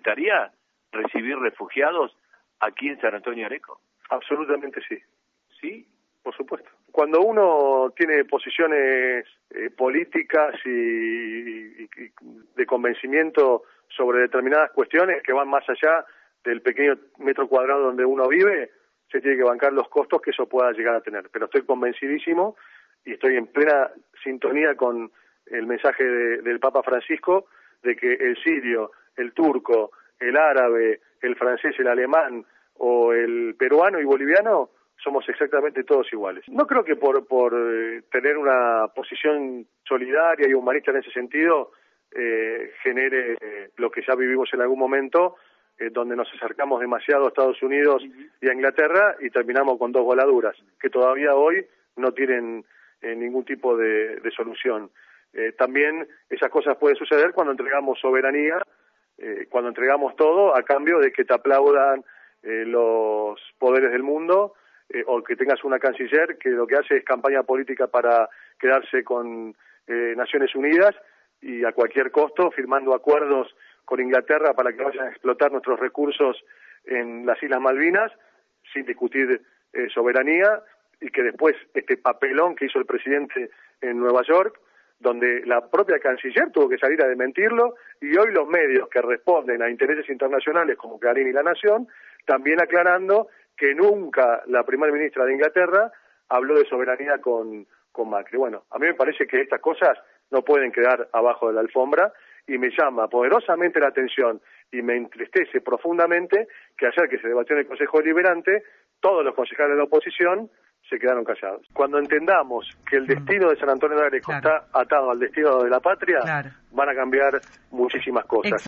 ¿aceptaría recibir refugiados aquí en San Antonio de Areco? Absolutamente sí. ¿Sí? Por supuesto. Cuando uno tiene posiciones políticas y de convencimiento sobre determinadas cuestiones que van más allá del pequeño metro cuadrado donde uno vive, se tiene que bancar los costos que eso pueda llegar a tener. Pero estoy convencidísimo y estoy en plena sintonía con el mensaje del Papa Francisco de que el sirio, el turco, el árabe, el francés, el alemán o el peruano y boliviano somos exactamente todos iguales. No creo que por tener una posición solidaria y humanista en ese sentido genere lo que ya vivimos en algún momento, donde nos acercamos demasiado a Estados Unidos y a Inglaterra y terminamos con dos voladuras, que todavía hoy no tienen ningún tipo de solución. También esas cosas pueden suceder cuando entregamos soberanía, cuando entregamos todo a cambio de que te aplaudan los poderes del mundo, o que tengas una canciller que lo que hace es campaña política para quedarse con Naciones Unidas y a cualquier costo firmando acuerdos con Inglaterra para que vayan a explotar nuestros recursos en las Islas Malvinas sin discutir soberanía, y que después este papelón que hizo el presidente en Nueva York, donde la propia canciller tuvo que salir a desmentirlo, y hoy los medios que responden a intereses internacionales como Clarín y La Nación, también aclarando que nunca la primera ministra de Inglaterra habló de soberanía con Macri. Bueno, a mí me parece que estas cosas no pueden quedar abajo de la alfombra, y me llama poderosamente la atención y me entristece profundamente que ayer que se debatió en el Consejo Deliberante, todos los concejales de la oposición se quedaron callados. Cuando entendamos que el destino de San Antonio de Areco está atado al destino de la patria, van a cambiar muchísimas cosas.